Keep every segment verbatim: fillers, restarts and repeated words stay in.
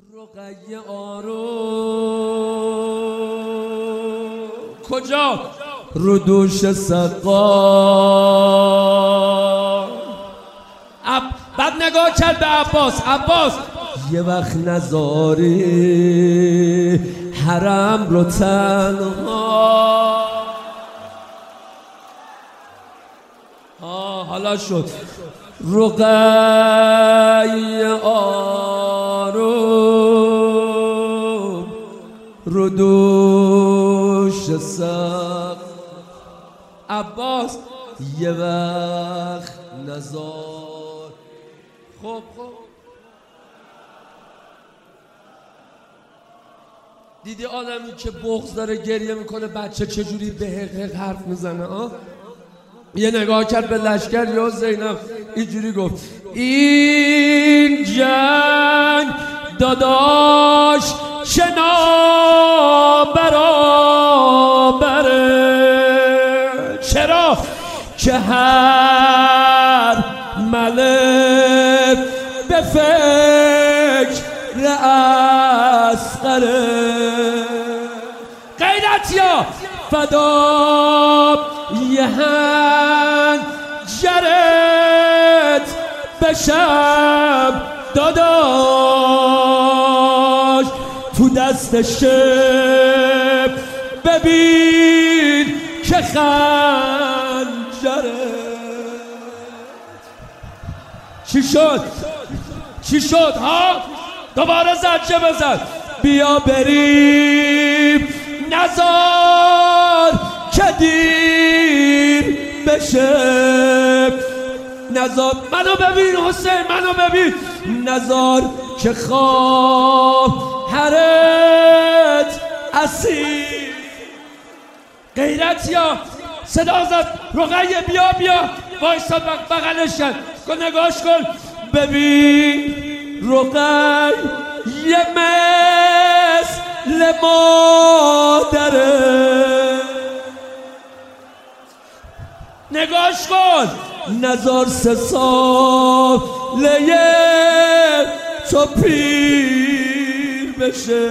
رقیه آروم کجا؟ رو دوش سقا. بعد نگاه کرد به عباس. عباس یه وقت نذاری حرم رو تنها. آه حالا شد. رقیه آروم رو دوش سقا. عباس یه وقت نذار. خب خب دیدی آدمی که بغض داره گریه میکنه بچه چجوری به حق حق حرف میزنه؟ آه یه نگاه کرد به لشکر یا زینب اینجوری گفت این جنگ داداش شنا برابره. چرا؟ که هر ملک به فکر اصغره. غیرتیا فدا یه هنجرت بشم داداش تو دست شب ببین که خنجره. چی شد؟ چی شد ها؟ دوباره زجه بزن. بیا بریم نزار که دیر بشه. نزار منو ببین حسین، منو ببین. نزار که خواهرت اسیر. غیرتیا صدا زد رقیه بیا بیا. وایساد بغلش کرد گفت نگاش کن ببین رقیه مثل مادره. نگاش کن نزار سه ساله تو پیر بشه.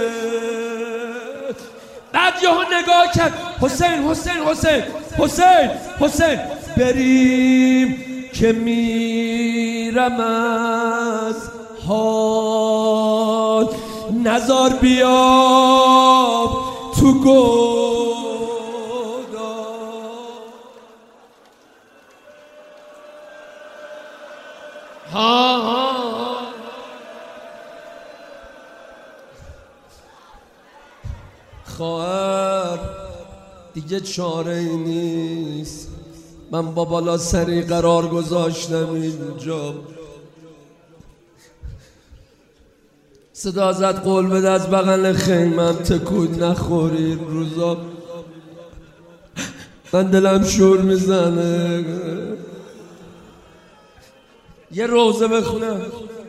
بعد یهو نگاه کرد حسین حسین حسین حسین حسین بریم که میرم از حال. نزار بیا تو گودا. ها ها خواهر دیگه چاره ای نیست. من با بالا سری قرار گذاشتم اینجا. صدا زد قول بده از بغل خیمم تکون نخوری. این روزا من دلم شور میزنه. یه روزه بخونم.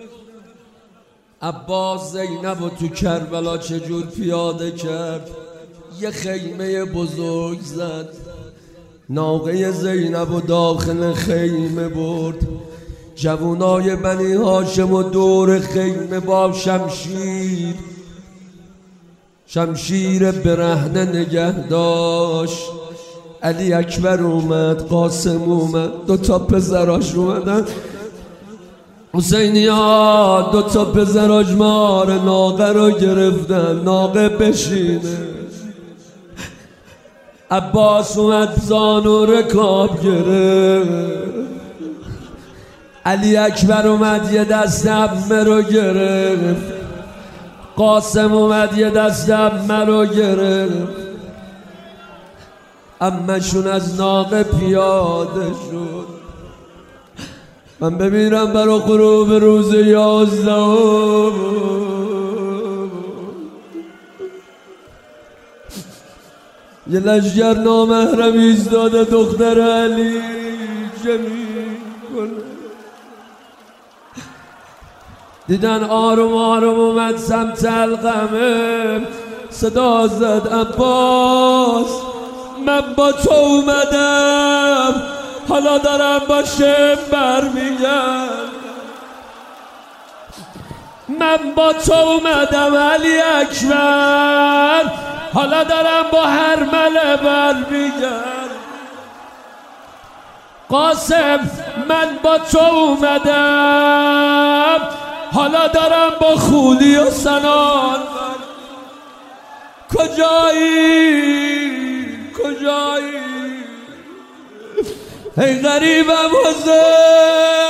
عباس زینب و تو کربلا چجور پیاده کرد. یه خیمه بزرگ زد. ناقه زینب و داخل خیمه برد. جوانای بنی هاشم و دور خیمه با شمشیر شمشیر برهنه نگه داشت. علی اکبر اومد، قاسم اومد، دوتا پسراش اومدن. حسینیا دوتا پسراش مار ناقه رو گرفتن ناقه بشینه. عباس اومد زانو رکاب گرفت. علی اکبر اومد یه دست عمه رو گرفت. قاسم اومد یه دست عمه رو گرفت. عمه‌شون از ناقه پیاده شد. من ببینم برا غروب روز یازده یه لشگر نامحرم ایستاده دختر علی جمیل کنه. دیدن آروم آروم اومد سمت القمه. صدا زد عباس من با تو اومدم حالا دارم با شم برمیگم. من با تو اومدم علی اکبر، حالا دارم با هر مله بر میگم قاسم من با تو اومدم، حالا دارم با خولی و سنان. کجایی کجایی ای غریبم حسین؟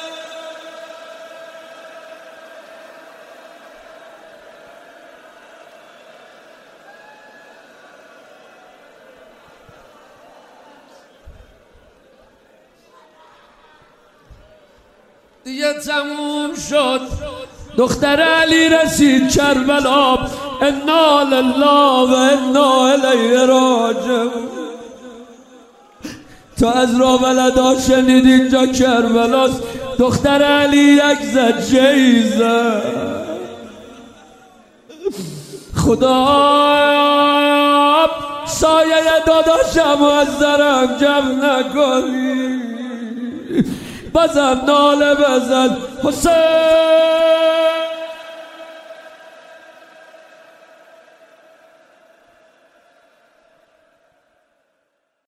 دیگه تموم شد، دختر علی رسید کربلا، انا لله و انا الیه راجعون. تا از راولدا شنید اینجا کربلاست، دختر علی یک زد جیزه. خدا سایه داداشم از درم جمع نکنی، بازم ناله بزن حسین.